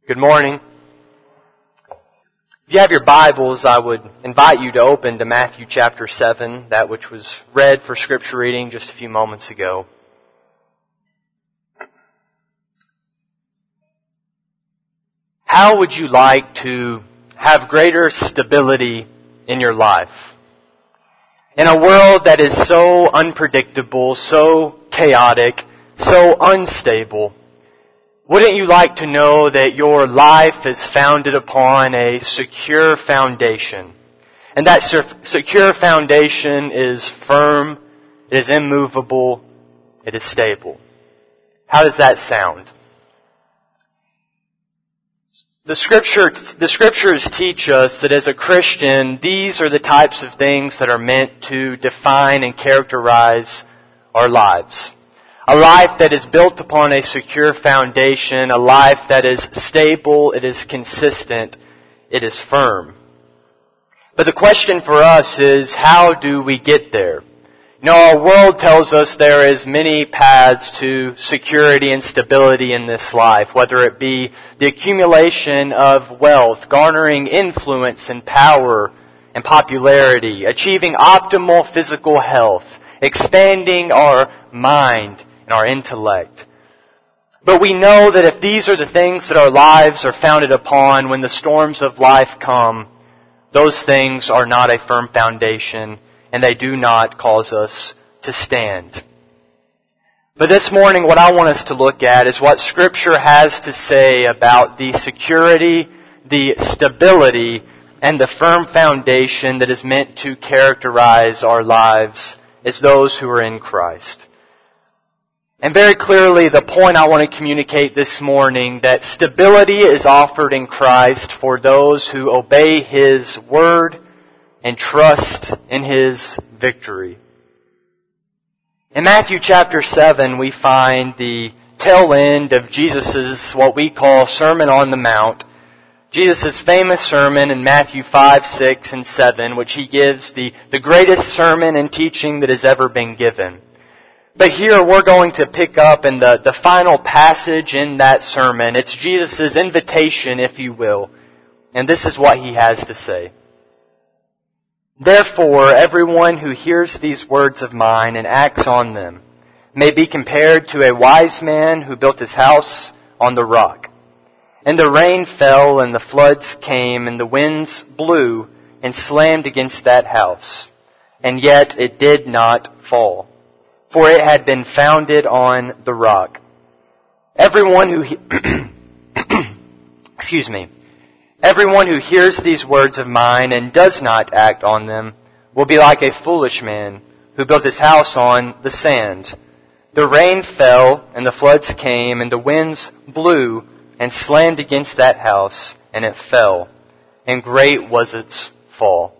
Good morning. If you have your Bibles, I would invite you to open to Matthew chapter 7, that which was read for scripture reading just a few moments ago. How would you like to have greater stability in your life? In a world that is so unpredictable, so chaotic, so unstable, wouldn't you like to know that your life is founded upon a secure foundation? And that secure foundation is firm, it is immovable, it is stable. How does that sound? The Scriptures teach us that as a Christian, these are the types of things that are meant to define and characterize our lives. A life that is built upon a secure foundation, a life that is stable, it is consistent, it is firm. But the question for us is, how do we get there? You know, our world tells us there is many paths to security and stability in this life, whether it be the accumulation of wealth, garnering influence and power and popularity, achieving optimal physical health, expanding our mind, our intellect. But we know that if these are the things that our lives are founded upon, when the storms of life come, those things are not a firm foundation and they do not cause us to stand. But this morning what I want us to look at is what Scripture has to say about the security, the stability, and the firm foundation that is meant to characterize our lives as those who are in Christ. And very clearly, the point I want to communicate this morning, that stability is offered in Christ for those who obey His Word and trust in His victory. In Matthew chapter 7, we find the tail end of Jesus' what we call Sermon on the Mount. Jesus' famous sermon in Matthew 5, 6, and 7, which He gives the greatest sermon and teaching that has ever been given. But here we're going to pick up in the final passage in that sermon. It's Jesus' invitation, if you will. And this is what He has to say. Therefore, everyone who hears these words of mine and acts on them may be compared to a wise man who built his house on the rock. And the rain fell, and the floods came, and the winds blew and slammed against that house. And yet it did not fall, for it had been founded on the rock. Everyone who Everyone who hears these words of mine and does not act on them will be like a foolish man who built his house on the sand. The rain fell, and the floods came, and the winds blew and slammed against that house, and it fell, and great was its fall.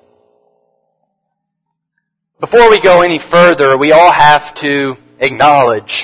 Before we go any further, we all have to acknowledge,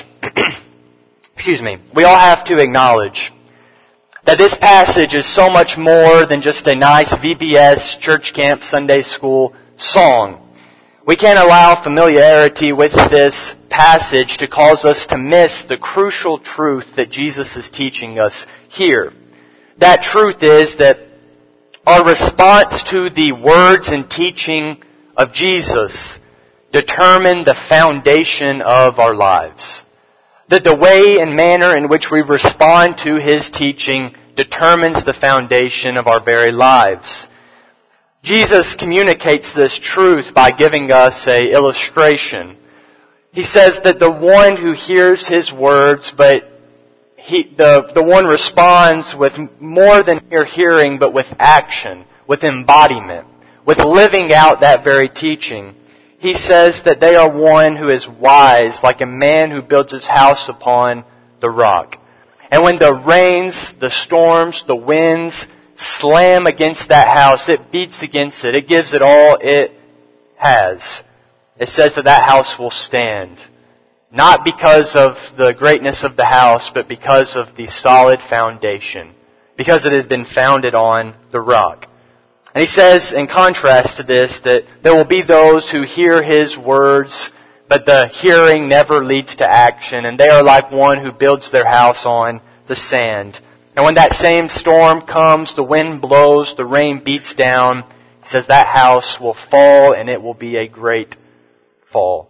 that this passage is so much more than just a nice VBS church camp Sunday school song. We can't allow familiarity with this passage to cause us to miss the crucial truth that Jesus is teaching us here. That truth is that our response to the words and teaching of Jesus determine the foundation of our lives. That the way and manner in which we respond to His teaching determines the foundation of our very lives. Jesus communicates this truth by giving us an illustration. He says that the one who hears His words, but the one responds with more than mere hearing, but with action, with embodiment, with living out that very teaching. He says that they are one who is wise, like a man who builds his house upon the rock. And when the rains, the storms, the winds slam against that house, it beats against it. It gives it all it has. It says that house will stand. Not because of the greatness of the house, but because of the solid foundation. Because it has been founded on the rock. And He says, in contrast to this, that there will be those who hear His words, but the hearing never leads to action. And they are like one who builds their house on the sand. And when that same storm comes, the wind blows, the rain beats down, he says that house will fall and it will be a great fall.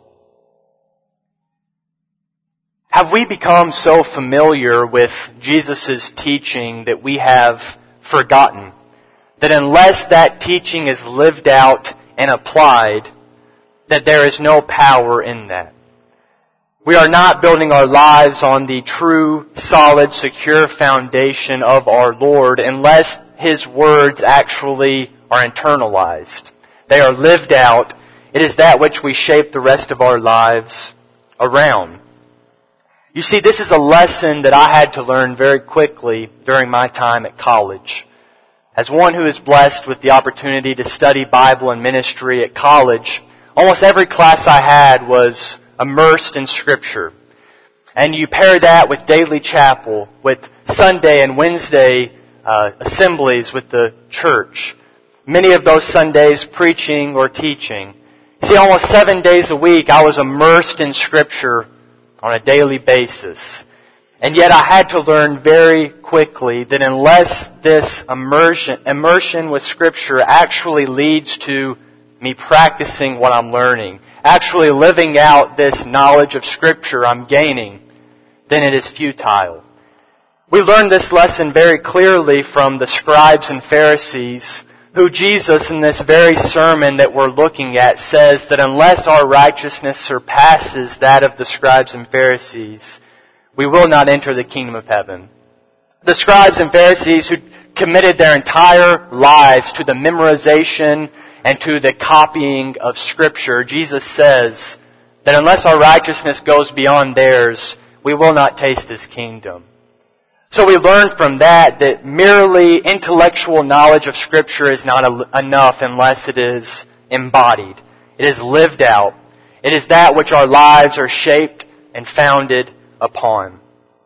Have we become so familiar with Jesus' teaching that we have forgotten that unless that teaching is lived out and applied, that there is no power in that? We are not building our lives on the true, solid, secure foundation of our Lord unless His words actually are internalized. They are lived out. It is that which we shape the rest of our lives around. You see, this is a lesson that I had to learn very quickly during my time at college. As one who is blessed with the opportunity to study Bible and ministry at college, almost every class I had was immersed in Scripture. And you pair that with daily chapel, with Sunday and Wednesday assemblies with the church. Many of those Sundays preaching or teaching. See, almost 7 days a week I was immersed in Scripture on a daily basis. And yet I had to learn very quickly that unless this immersion with Scripture actually leads to me practicing what I'm learning, actually living out this knowledge of Scripture I'm gaining, then it is futile. We learned this lesson very clearly from the scribes and Pharisees, who Jesus in this very sermon that we're looking at says that unless our righteousness surpasses that of the scribes and Pharisees, we will not enter the kingdom of heaven. The scribes and Pharisees who committed their entire lives to the memorization and to the copying of Scripture, Jesus says that unless our righteousness goes beyond theirs, we will not taste His kingdom. So we learn from that merely intellectual knowledge of Scripture is not enough unless it is embodied. It is lived out. It is that which our lives are shaped and founded upon.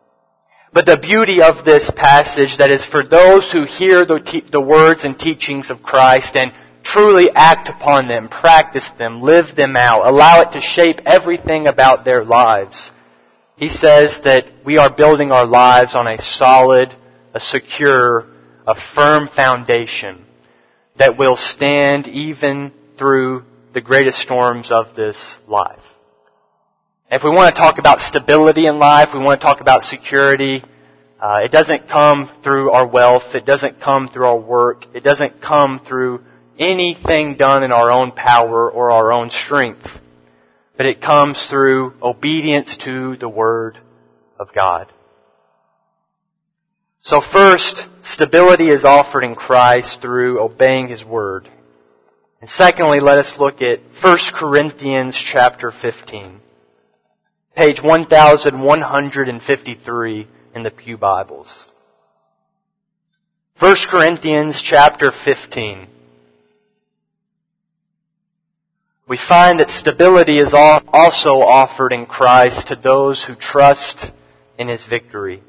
But the beauty of this passage, that is for those who hear the words and teachings of Christ and truly act upon them, practice them, live them out, allow it to shape everything about their lives. He says that we are building our lives on a solid, a secure, a firm foundation that will stand even through the greatest storms of this life. If we want to talk about stability in life, we want to talk about security, it doesn't come through our wealth, it doesn't come through our work, it doesn't come through anything done in our own power or our own strength. But it comes through obedience to the Word of God. So first, stability is offered in Christ through obeying His Word. And secondly, let us look at 1 Corinthians chapter 15. Page 1153 in the Pew Bibles. 1 Corinthians chapter 15. We find that stability is also offered in Christ to those who trust in His victory.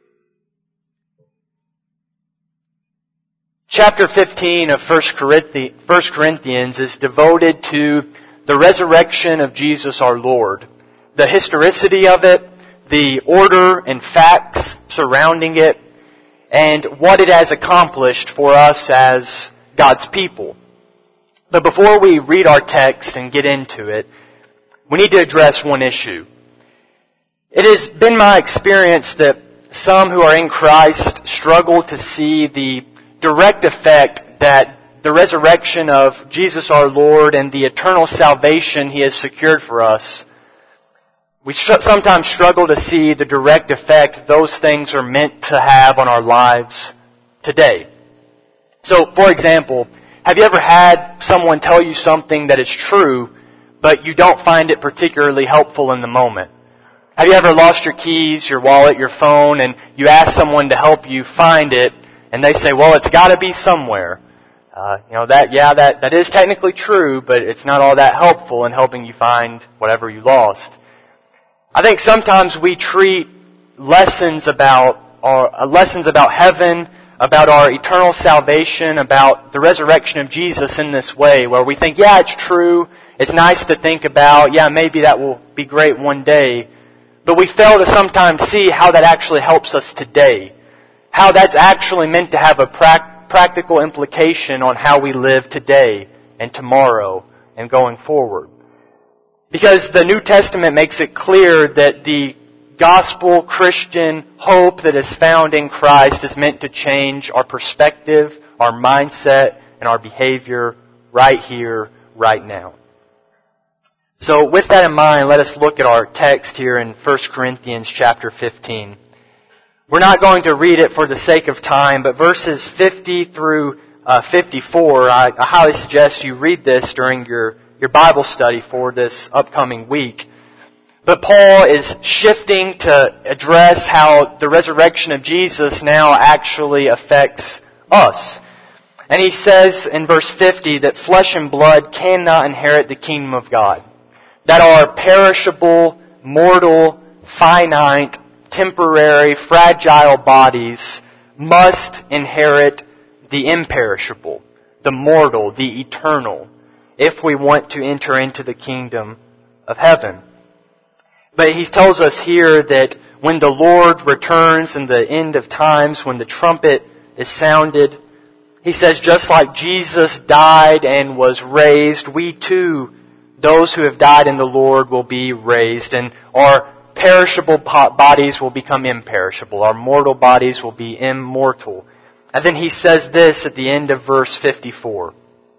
Chapter 15 of 1 Corinthians is devoted to the resurrection of Jesus our Lord. The historicity of it, the order and facts surrounding it, and what it has accomplished for us as God's people. But before we read our text and get into it, we need to address one issue. It has been my experience that some who are in Christ struggle to see the direct effect that the resurrection of Jesus our Lord and the eternal salvation He has secured for us. We sometimes struggle to see the direct effect those things are meant to have on our lives today. So, for example, have you ever had someone tell you something that is true, but you don't find it particularly helpful in the moment? Have you ever lost your keys, your wallet, your phone, and you ask someone to help you find it, and they say, well, it's got to be somewhere. That is technically true, but it's not all that helpful in helping you find whatever you lost. I think sometimes we treat lessons about heaven, about our eternal salvation, about the resurrection of Jesus in this way, where we think, yeah, it's true, it's nice to think about, yeah, maybe that will be great one day, but we fail to sometimes see how that actually helps us today. how that's actually meant to have a practical implication on how we live today and tomorrow and going forward. Because the New Testament makes it clear that the gospel Christian hope that is found in Christ is meant to change our perspective, our mindset, and our behavior right here, right now. So with that in mind, let us look at our text here in 1 Corinthians chapter 15. We're not going to read it for the sake of time, but verses 50 through 54, I highly suggest you read this during your Bible study for this upcoming week. But Paul is shifting to address how the resurrection of Jesus now actually affects us. And he says in verse 50 that flesh and blood cannot inherit the kingdom of God. That our perishable, mortal, finite, temporary, fragile bodies must inherit the imperishable, the mortal, the eternal, if we want to enter into the kingdom of heaven. But he tells us here that when the Lord returns in the end of times, when the trumpet is sounded, he says, just like Jesus died and was raised, we too, those who have died in the Lord, will be raised, and our perishable bodies will become imperishable. Our mortal bodies will be immortal. And then he says this at the end of verse 54.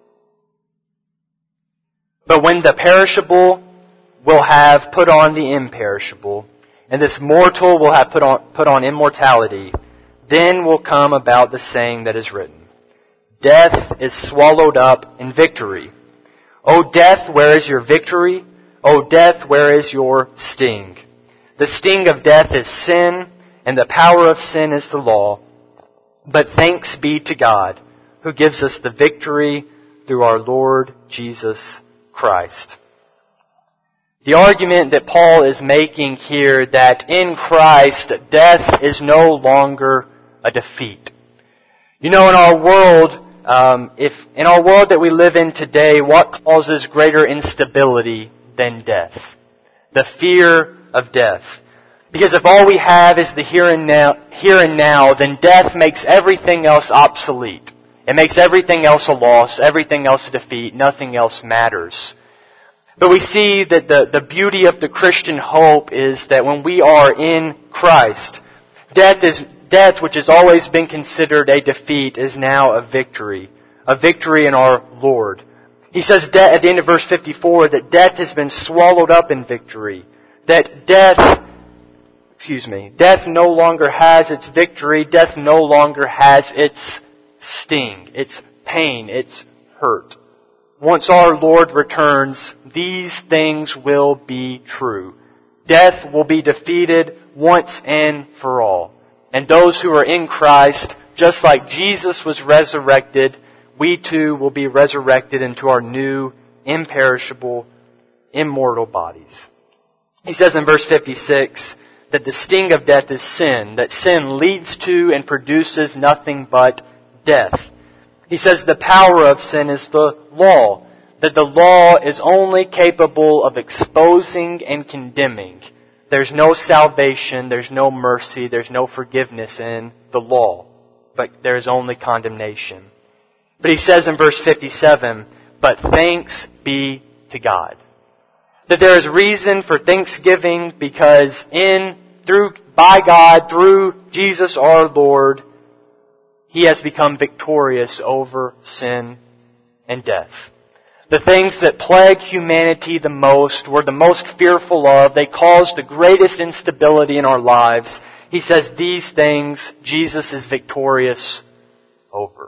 But when the perishable will have put on the imperishable, and this mortal will have put on immortality, then will come about the saying that is written, death is swallowed up in victory. O death, where is your victory? O death, where is your sting? The sting of death is sin, and the power of sin is the law. But thanks be to God, who gives us the victory through our Lord Jesus Christ. The argument that Paul is making here, that in Christ death is no longer a defeat. You know, in our world, in our world that we live in today, what causes greater instability than death? The fear of death. Because if all we have is the here and now, then death makes everything else obsolete. It makes everything else a loss, everything else a defeat, nothing else matters. But we see that the beauty of the Christian hope is that when we are in Christ, death, which has always been considered a defeat, is now a victory in our Lord. He says at the end of verse 54 that death has been swallowed up in victory. That death no longer has its victory. Death no longer has its sting, its pain, its hurt. Once our Lord returns, these things will be true. Death will be defeated once and for all. And those who are in Christ, just like Jesus was resurrected, we too will be resurrected into our new, imperishable, immortal bodies. He says in verse 56 that the sting of death is sin, that sin leads to and produces nothing but death. He says the power of sin is the law, that the law is only capable of exposing and condemning. There's no salvation, there's no mercy, there's no forgiveness in the law, but there's only condemnation. But he says in verse 57, but thanks be to God. That there is reason for thanksgiving because by God, through Jesus our Lord, He has become victorious over sin and death. The things that plague humanity the most, we're the most fearful of, they cause the greatest instability in our lives. He says these things Jesus is victorious over.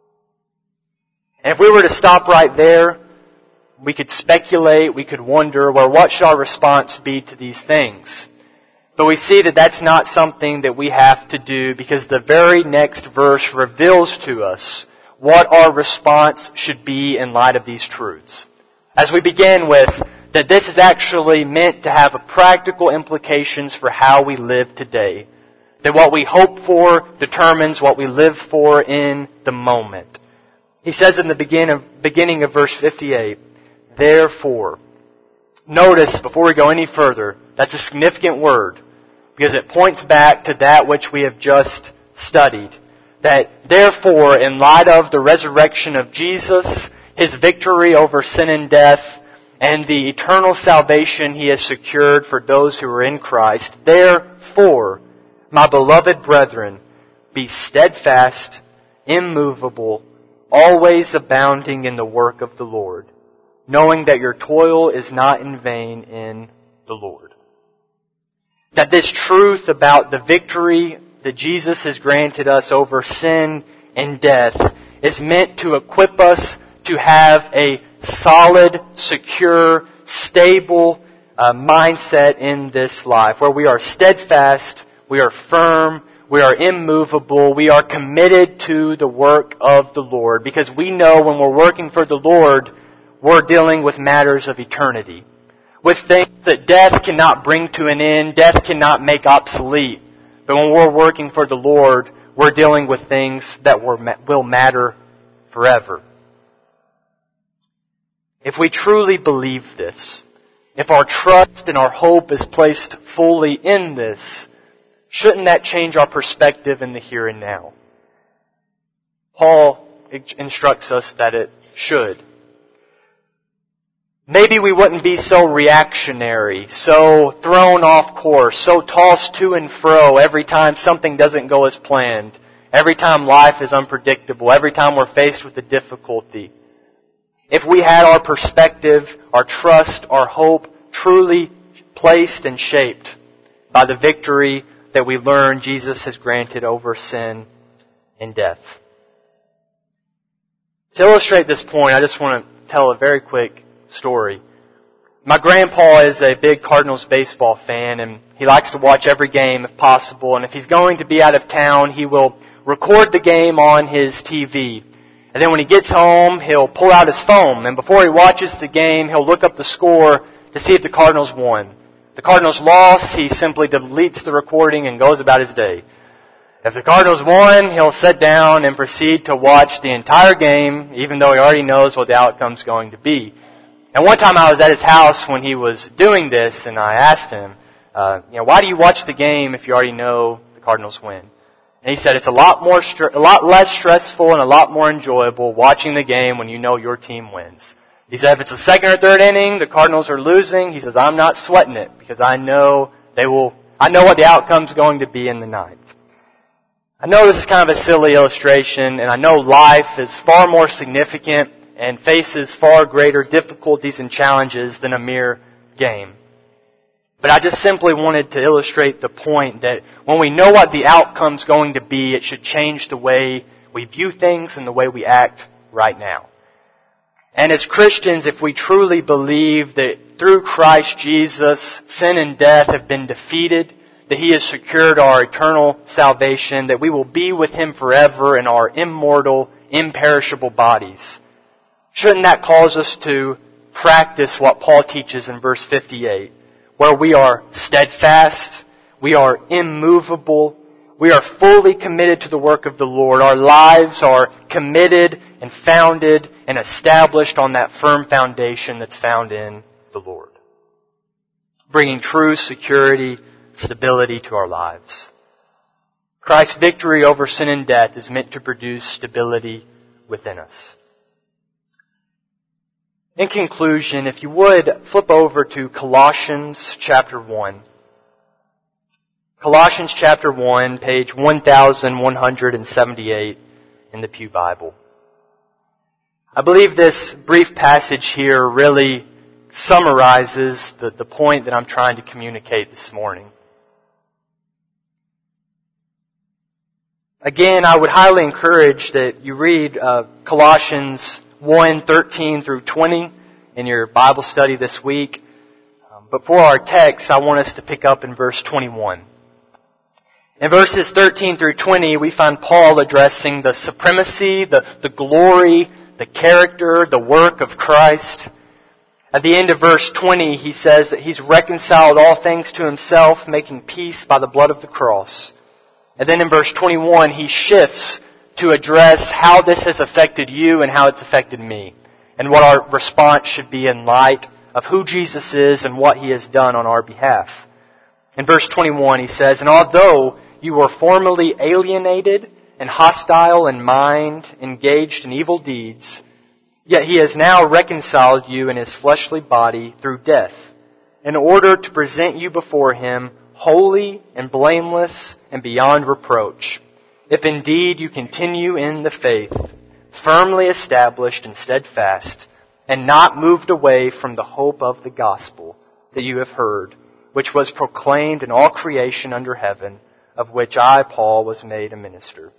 And if we were to stop right there, we could speculate, we could wonder, well, what should our response be to these things? But we see that that's not something that we have to do because the very next verse reveals to us what our response should be in light of these truths. As we begin with, that this is actually meant to have practical implications for how we live today. That what we hope for determines what we live for in the moment. He says in the beginning of verse 58, therefore. Notice, before we go any further, that's a significant word because it points back to that which we have just studied. That therefore, in light of the resurrection of Jesus, His victory over sin and death, and the eternal salvation He has secured for those who are in Christ, therefore, my beloved brethren, be steadfast, immovable, always abounding in the work of the Lord, knowing that your toil is not in vain in the Lord. That this truth about the victory that Jesus has granted us over sin and death is meant to equip us to have a solid, secure, stable mindset in this life, where we are steadfast, we are firm, we are immovable, we are committed to the work of the Lord, because we know when we're working for the Lord, we're dealing with matters of eternity, with things that death cannot bring to an end, death cannot make obsolete. But when we're working for the Lord, we're dealing with things that will matter forever. If we truly believe this, if our trust and our hope is placed fully in this, shouldn't that change our perspective in the here and now? Paul instructs us that it should. Maybe we wouldn't be so reactionary, so thrown off course, so tossed to and fro every time something doesn't go as planned, every time life is unpredictable, every time we're faced with a difficulty. If we had our perspective, our trust, our hope truly placed and shaped by the victory that we learn Jesus has granted over sin and death. To illustrate this point, I just want to tell a very quick story. My grandpa is a big Cardinals baseball fan, and he likes to watch every game if possible, and if he's going to be out of town, he will record the game on his TV. And then when he gets home, he'll pull out his phone, and before he watches the game, he'll look up the score to see if the Cardinals won. If the Cardinals lost, he simply deletes the recording and goes about his day. If the Cardinals won, he'll sit down and proceed to watch the entire game, even though he already knows what the outcome's going to be. And one time I was at his house when he was doing this, and I asked him, why do you watch the game if you already know the Cardinals win? And he said it's a lot less stressful and a lot more enjoyable watching the game when you know your team wins. He said if it's the second or third inning, the Cardinals are losing, he says I'm not sweating it because I know what the outcome's going to be in the ninth. I know this is kind of a silly illustration, and I know life is far more significant and faces far greater difficulties and challenges than a mere game. But I just simply wanted to illustrate the point that when we know what the outcome's going to be, it should change the way we view things and the way we act right now. And as Christians, if we truly believe that through Christ Jesus, sin and death have been defeated, that He has secured our eternal salvation, that we will be with Him forever in our immortal, imperishable bodies, shouldn't that cause us to practice what Paul teaches in verse 58, where we are steadfast, we are immovable, we are fully committed to the work of the Lord. Our lives are committed and founded and established on that firm foundation that's found in the Lord, bringing true security, stability to our lives. Christ's victory over sin and death is meant to produce stability within us. In conclusion, if you would, flip over to Colossians chapter 1. Colossians chapter 1, page 1178 in the Pew Bible. I believe this brief passage here really summarizes the point that I'm trying to communicate this morning. Again, I would highly encourage that you read Colossians 1:13 through 20 in your Bible study this week. But for our text, I want us to pick up in verse 21. In verses 13 through 20, we find Paul addressing the supremacy, the glory, the character, the work of Christ. At the end of verse 20, he says that He's reconciled all things to Himself, making peace by the blood of the cross. And then in verse 21, he shifts to address how this has affected you and how it's affected me, and what our response should be in light of who Jesus is and what He has done on our behalf. In verse 21, he says, "And although you were formerly alienated and hostile in mind, engaged in evil deeds, yet He has now reconciled you in His fleshly body through death, in order to present you before Him holy and blameless and beyond reproach, if indeed you continue in the faith, firmly established and steadfast, and not moved away from the hope of the gospel that you have heard, which was proclaimed in all creation under heaven, of which I, Paul, was made a minister.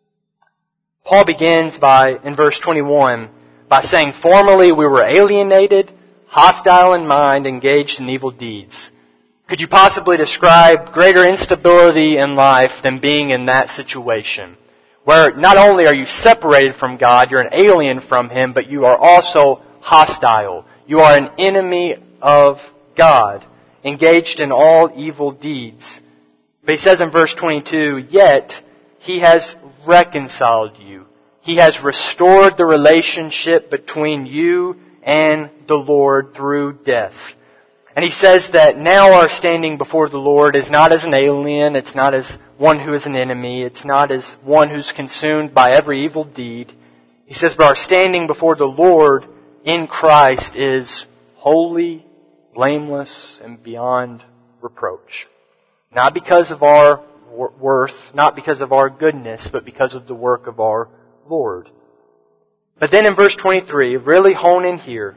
Paul begins in verse 21, by saying, formerly we were alienated, hostile in mind, engaged in evil deeds. Could you possibly describe greater instability in life than being in that situation? Where not only are you separated from God, you're an alien from Him, but you are also hostile. You are an enemy of God, engaged in all evil deeds. But he says in verse 22, yet He has reconciled you. He has restored the relationship between you and the Lord through death. And he says that now our standing before the Lord is not as an alien, it's not as one who is an enemy, it's not as one who's consumed by every evil deed. He says, but our standing before the Lord in Christ is holy, blameless, and beyond reproach. Not because of our worth, not because of our goodness, but because of the work of our Lord. But then in verse 23, really hone in here,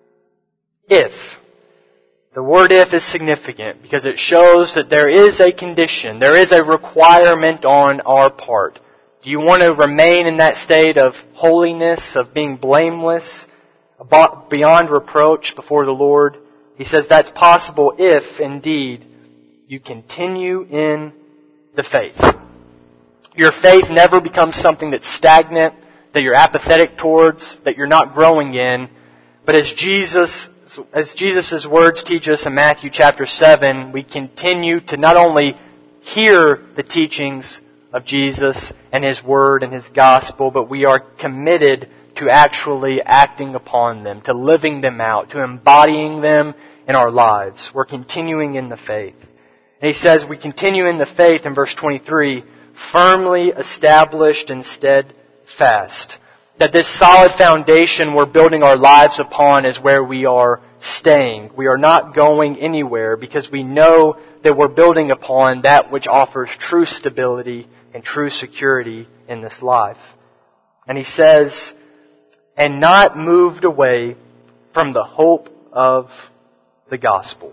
if. The word if is significant because it shows that there is a condition, there is a requirement on our part. Do you want to remain in that state of holiness, of being blameless, beyond reproach before the Lord? He says that's possible if, indeed, you continue in the faith. Your faith never becomes something that's stagnant, that you're apathetic towards, that you're not growing in. But as Jesus' words teach us in Matthew chapter 7, we continue to not only hear the teachings of Jesus and His Word and His Gospel, but we are committed to actually acting upon them, to living them out, to embodying them in our lives. We're continuing in the faith. And he says we continue in the faith in verse 23, firmly established and steadfast. That this solid foundation we're building our lives upon is where we are staying. We are not going anywhere because we know that we're building upon that which offers true stability and true security in this life. And he says, and not moved away from the hope of the gospel.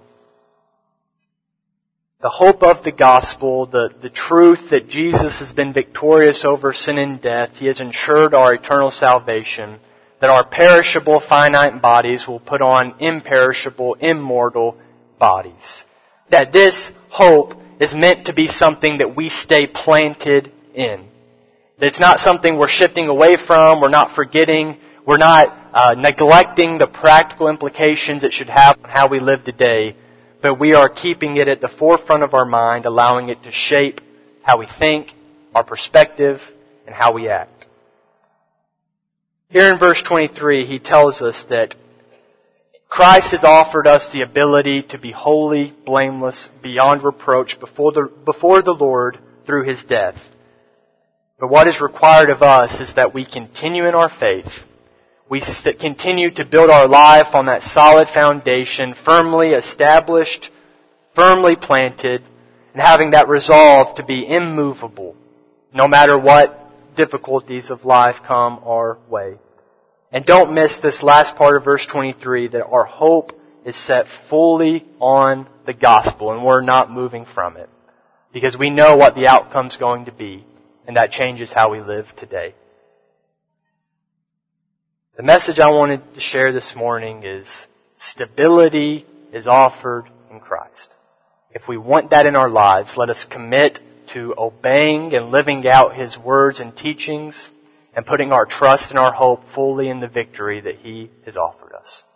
The hope of the gospel, the truth that Jesus has been victorious over sin and death. He has ensured our eternal salvation. That our perishable, finite bodies will put on imperishable, immortal bodies. That this hope is meant to be something that we stay planted in. That it's not something we're shifting away from, we're not forgetting, we're not neglecting the practical implications it should have on how we live today. But we are keeping it at the forefront of our mind, allowing it to shape how we think, our perspective, and how we act. Here in verse 23, he tells us that Christ has offered us the ability to be holy, blameless, beyond reproach before the Lord through His death. But what is required of us is that we continue in our faith. We continue to build our life on that solid foundation, firmly established, firmly planted, and having that resolve to be immovable, no matter what difficulties of life come our way. And don't miss this last part of verse 23, that our hope is set fully on the gospel, and we're not moving from it. Because we know what the outcome's going to be, and that changes how we live today. The message I wanted to share this morning is stability is offered in Christ. If we want that in our lives, let us commit to obeying and living out His words and teachings and putting our trust and our hope fully in the victory that He has offered us.